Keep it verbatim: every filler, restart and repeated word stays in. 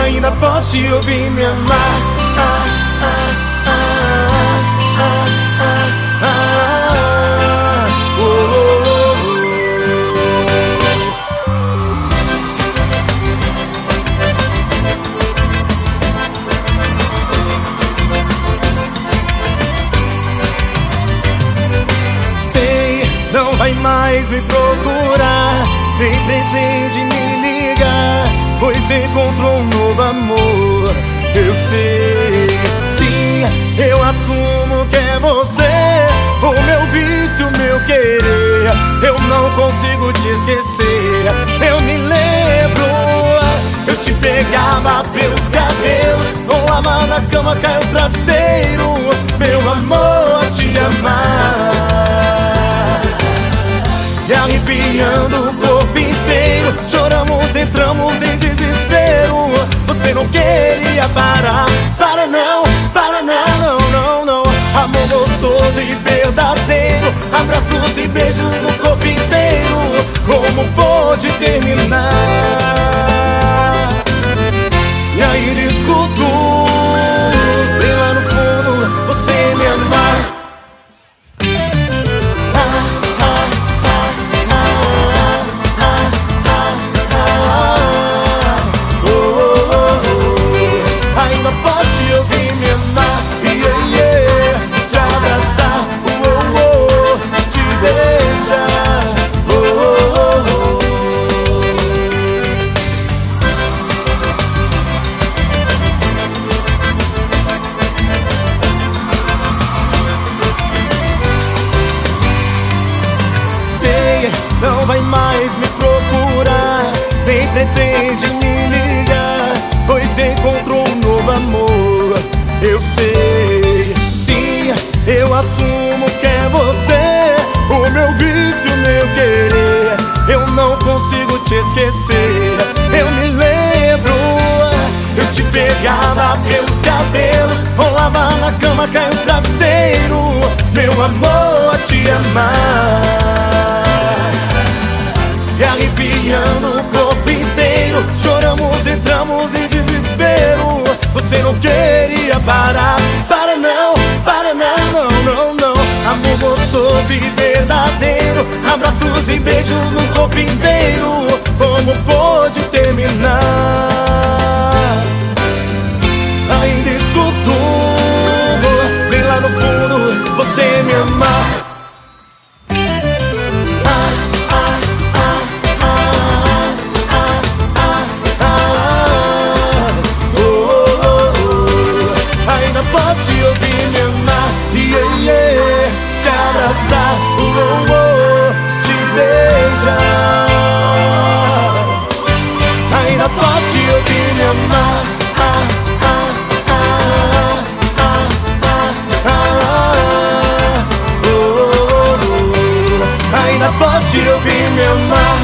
ainda posso te ouvir me amar. Ah, ah, ah, ah, ah, ah, oh, oh, oh. Sei, não vai mais me procurar, nem pretende me ligar, pois encontrou um novo amor. Eu sei, sim, eu assumo que é você, o meu vício, o meu querer. Eu não consigo te esquecer. Eu me lembro, eu te pegava pelos cabelos, rolava na cama, caiu o travesseiro, meu amor, a te amar. E arrepiando o corpo inteiro, choramos, entramos em desespero. Você não queria parar, para não, para não, não, não, não. Amor gostoso e verdadeiro, abraços e beijos no corpo inteiro. Como pôde terminar? E ainda escuto, bem lá no fundo, você me amar. Não vai mais me procurar, nem pretende me ligar, pois encontrou um novo amor. Eu sei, sim, eu assumo que é você, o meu vício, o meu querer. Eu não consigo te esquecer. Eu me lembro, eu te pegava pelos cabelos, rolava na cama, caiu o travesseiro, meu amor, a te amar. E arrepiando o corpo inteiro, choramos, entramos em desespero. Você não queria parar, para não, para não, não, não, não. Amor gostoso e verdadeiro, abraços e beijos no corpo inteiro. Como pôde terminar? Ainda escuto, bem lá no fundo, você me amar. Posso te ouvir me amar, yeah, yeah, te abraçar, oh, oh, oh, te beijar. Ainda posso te ouvir me amar, ah, ah, ah, ah, ah, ah, oh, oh, oh. Ainda posso te ouvir me amar.